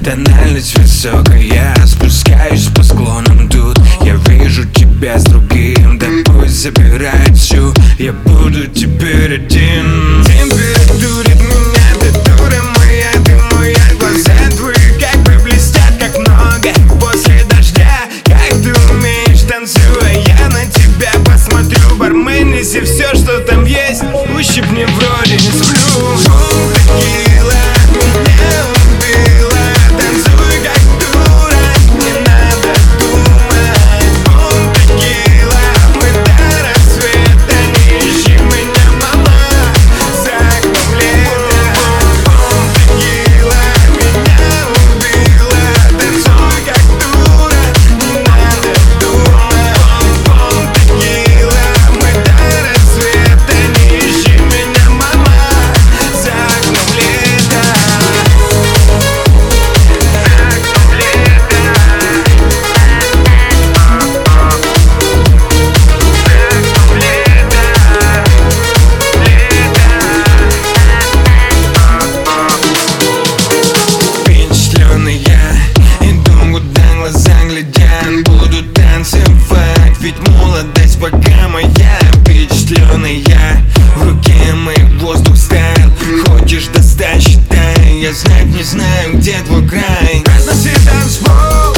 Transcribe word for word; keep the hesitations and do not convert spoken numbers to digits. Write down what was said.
Тональность высокая, спускаюсь по склонам тут. Я вижу тебя с другим, да пусть забирает всю. Я буду теперь один. Температурит меня, ты дура моя, ты моя. Глаза твои как бы блестят, как много после дождя. Как ты умеешь, танцуя, я на тебя посмотрю. Бармен, неси все, что там есть, ущипни, вроде не сплю. Бум, текила, меня убила. Танцуй как дура, не надо думать. Бум, текила, мы до рассвета. Не ищи меня, мама, за окном лета. Бум, текила, меня убила. Танцуй как дура, не надо думать. Бум, текила, мы до рассвета. Не ищи меня, мама, за окном лета. Впечатленный я иду, куда глаза глядят. Буду танцевать, ведь молодость пока моя. Впечатленный я, в руке мой воздух стал. Хочешь достать, считай. Я знать не знаю, где твой край. Разноси танцпол.